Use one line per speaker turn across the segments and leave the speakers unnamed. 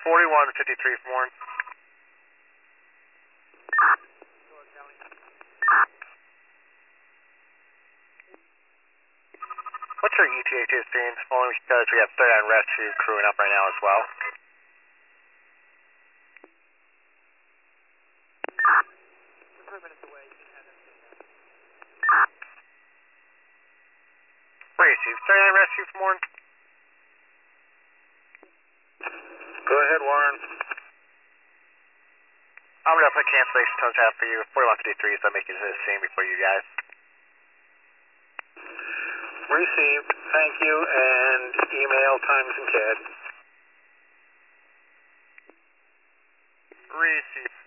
4153 from Warren. What's your ETA to experience? Only because we have 39 rescue crewing up right now as well. Wait, see, 39 rescue from Warren?
Go ahead, Warren.
I'm going to put cancellation tones out for you. 4153, so I make it the same before you guys.
Received. Thank you. And email times and CAD.
Received.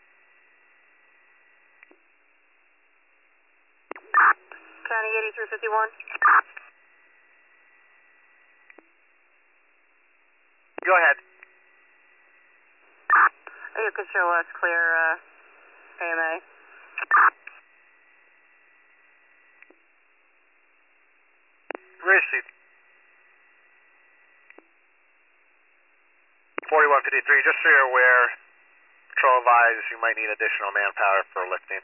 County 8351.
Go ahead.
You can show us clear AMA.
Received. 4153, just so you're aware, Patrol advised you might need additional manpower for lifting.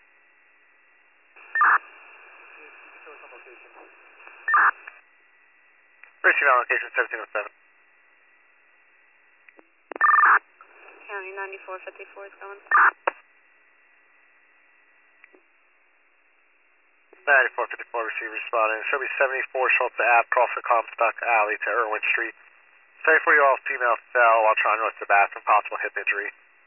Received on location 1707.
County 9454 is going.
9454 receive responding. Show me 74 Schultz Ave, cross the Comstock Alley to Irwin Street. 74 year old female fell while trying to lift the bathroom, possible hip injury.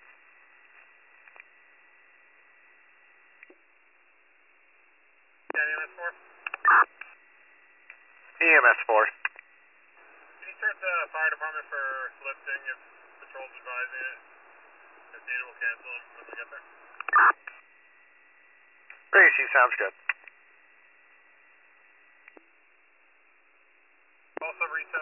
EMS 4?
EMS 4.
Can you start the fire department for lifting if patrol's advising it? If needed, we'll cancel them when we get there.
Receive, sounds good.
Also, reset